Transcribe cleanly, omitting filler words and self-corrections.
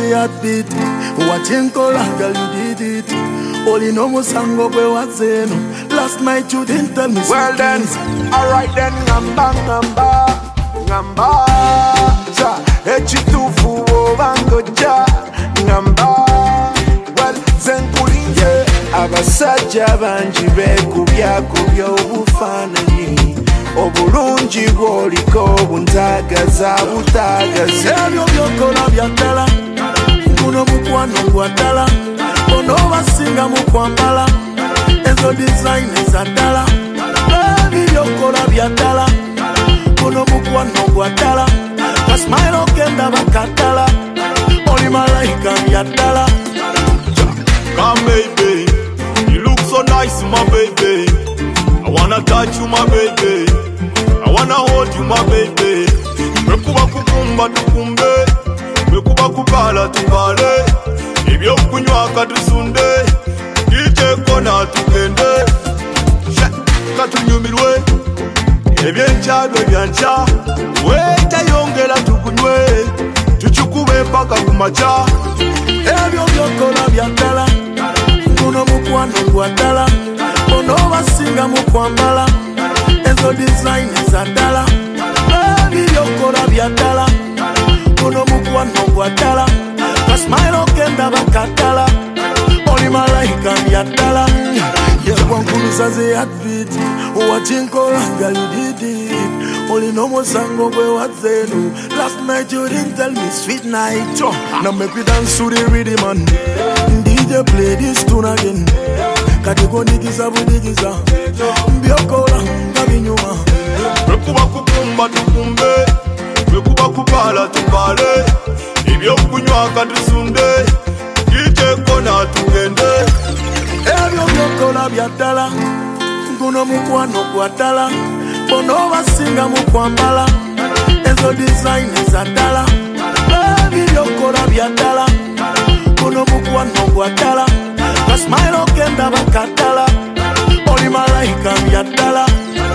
the heartbeat. What you call girl, you did it. Only no musango kwe wazeno. Last night you didn't tell me. Well then, alright then, ngamba cha echitufu obangoja ngamba. Well zenkulinye abasajja banji bekubya obufaananyi obulungi bwoliko buntagaza butagaza ebyo byokola byaddala guno mukwano gwa ddala ono basinga mu kwambala ezo design eza ddala ebyo byokola byaddala guno mukwano gwa ddala kasmailo genda bakaddala oli malayika byaddala. Come baby, you look so nice my baby. I wanna touch you my baby, I wanna hold you my baby. Mekuba kukumba tukumbe, mekuba kubala tubale. Ibyo kunywa katusunde, DJ kona tukende. Katunyumirwe, ebyenchadwe byancha. Weta yongera tukunywe, tuchukube paka kumacha. Ebyo byokola byaddala guno mukwano gwa ddala ono basinga mu kwambala ezo design eza ddala ebyo byokola byaddala guno mukwano gwa ddala kasmailo genda bakaddala oli malayika byaddala yegwankuluza ze heartbeat wakinkola nga you did it. Only no musango kwe wazeno. Last night you didn't tell me sweet night. Now make we dance to the rhythm and DJ play this tune again. Katiko nigiza budigiza mbiokola ngabinyuma. Mekuba kukumba tukumbe, mekuba kubala tubale. Ibyo kunywa katusunde, DJ kona tukende. Ebyo byokola byaddala guno mukwano gwa ddala ono basinga mu kwambala ezo design eza ddala ebyo byokola byaddala guno mukwano gwa ddala kasmailo genda bakaddala oli malayika byaddala.